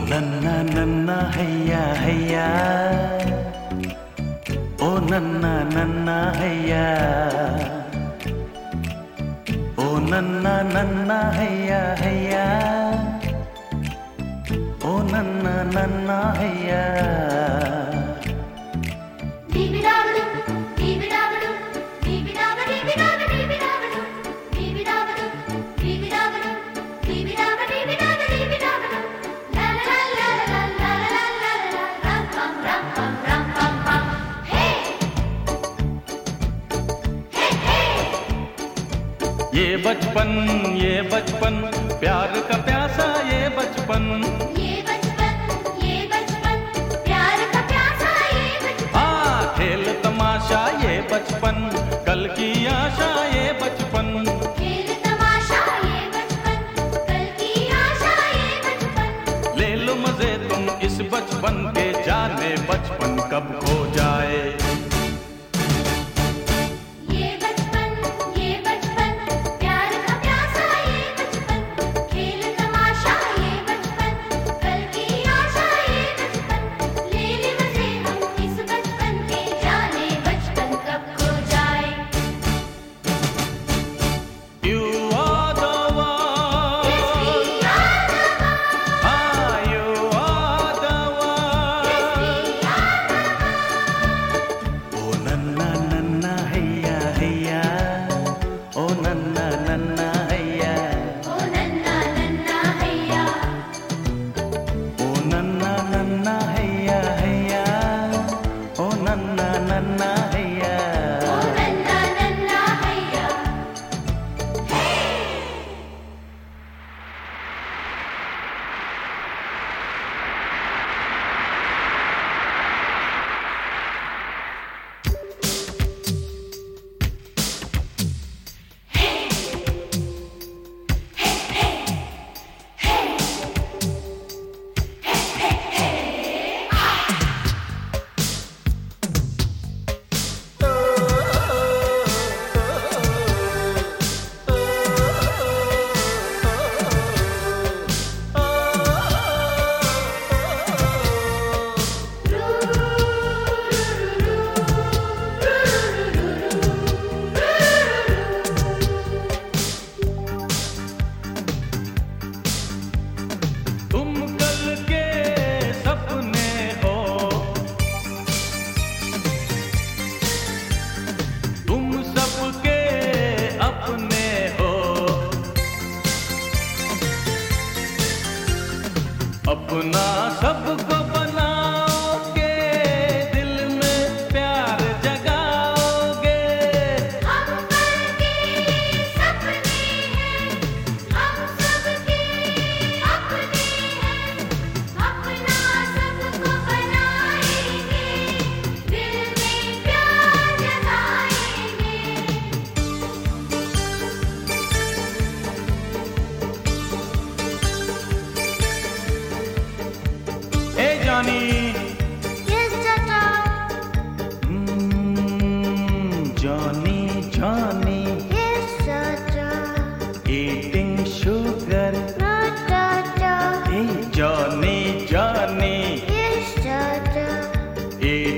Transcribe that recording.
नन्ना नन्ना हैया हैया, ओ नन्ना नन्ना हैया, ओ नन्ना नन्ना हैया हैया, ओ नन्ना नन्ना हैया। ये बचपन प्यार का प्यासा, ये बचपन प्यार का प्यासा, ये बचपन। हाँ, खेल तमाशा ये बचपन, कल की आशा ये बचपन। खेल तमाशा ये बचपन, कल की आशा ये बचपन। ले लो मजे तुम इस बचपन के, जाने बचपन कब खो जाए। अपना सबको बनाओगे, दिल में प्यार जगाओगे। हम पर के सपने हैं, हम सबके अपने हैं। अपना सबको बनाएंगे, दिल में प्यार जगाएंगे। जानी Yes, Tata. Johnny, Johnny, Yes, Tata. eating sugar. No, Tata. Hey, Johnny, Johnny, Yes, Tata. eating